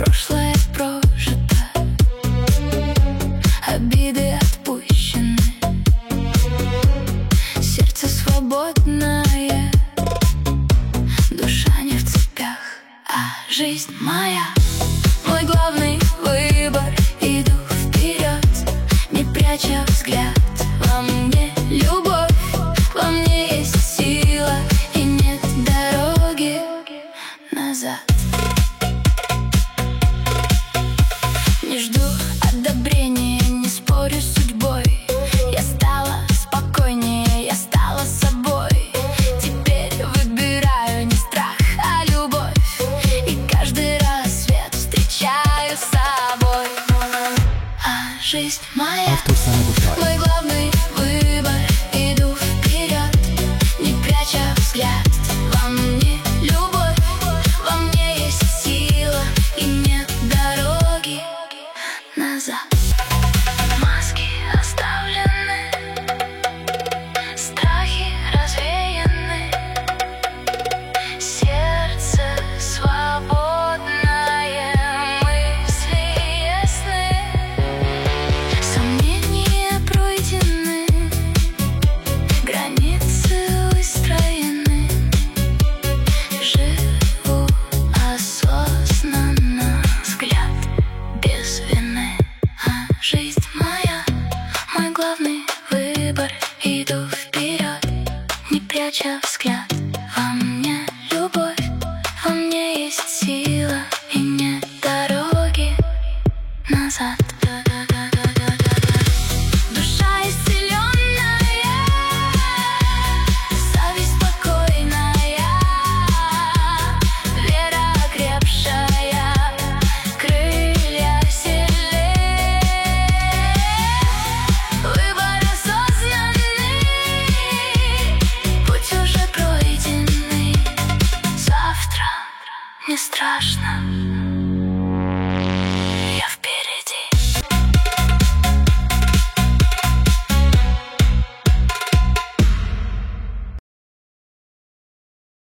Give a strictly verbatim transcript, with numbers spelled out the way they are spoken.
Прошлое прожито, обиды отпущены, сердце свободное, душа не в цепях, а жизнь моя. Мой главный выбор, иду вперед, не пряча взгляд. Во мне любовь, во мне есть сила, и нет дороги назад. Не жду одобрения, не спорю с судьбой. Я стала спокойнее, я стала собой. Теперь выбираю не страх, а любовь, и каждый рассвет встречаю с собой. А жизнь моя, мой главный выбор, иду вперед, не пряча взгляд. Во мне любовь, во мне есть сила, и нет дороги назад. Маски оставлены, страхи развеяны, сердце свободное, мысли ясны, сомнения пройдены, границы выстроены. Живу осознанно, взгляд без вины. А жизнь моя, мой главный выбор, иду вперед, не пряча взгляд. Во мне любовь, во мне есть сила, и нет дороги назад. Душа исцеленная, совесть спокойная, вера окрепшая, крылья сильнее. Выбор осознанный, путь уже пройденный. Завтра не страшно.